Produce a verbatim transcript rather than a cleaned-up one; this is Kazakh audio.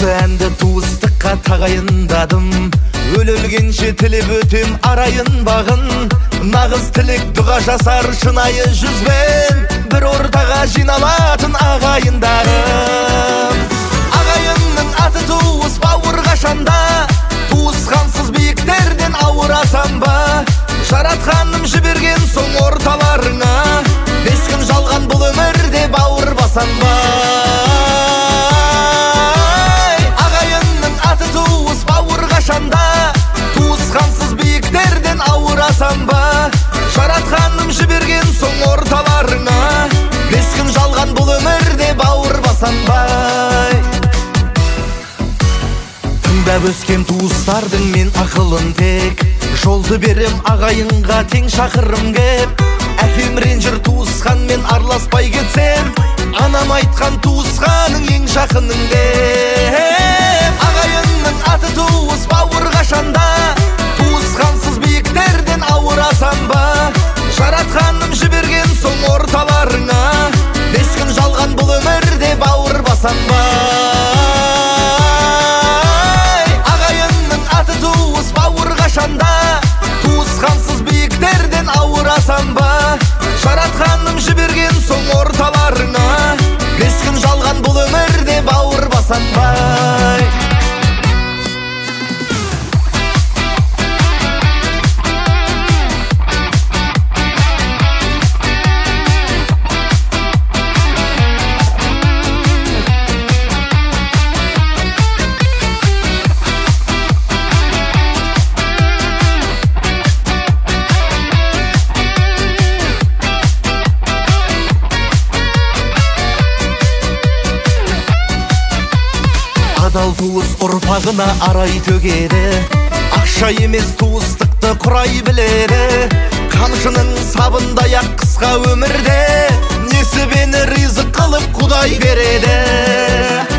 Осы әнді туыстыққа тағайындадым, өлілгенше тілеп өтем арайын бағын. Нағыз тілек дұға жасар шынайы жүзбен, бір ортаға жиналатын ағайындарым. Ағайынның аты туыс бауыр қашанда, туысқансыз биіктерден ауырасам ба? Жаратқаным жіберген соң орталарыңа, бес күн жалған бұл өмірде бауыр басам ба? Ағайынның аты туыс бауыр қашанда, туысқансыз биіктерден ауырасам ба? Жаратқаным жіберген соң орталарыңа, бес күн жалған бұл өмірде бауыр басам ба? Тыңдап өскен туыстардың мен ақылын тек, жолды берем ағайынға тең шақырым кеп. Әкем ренжір туысқанмен араласпай кетсем, анам айтқан туысқаның ең жақының деп. Ағайынның аты туыс бауыр қашанда, туысқансыз биіктерден ауырасам ба? Жаратқаным жіберген соң орталарыңа, бес күн жалған бұл өмірде бауыр басам ба? Ағайынның аты туыс бауыр қашанда, туысқансыз биіктерден ауырасам ба? Жаратқаным жіберген соң орталарыңа, бес күн жалған бұл өмірде бауыр басам ба? Адал туыс ұрпағына арай төгеді, ақша емес туыстықты құрай біледі. Қамшының сабындай ақ қысқа өмірде, несібені ризық қылып Құдай береді.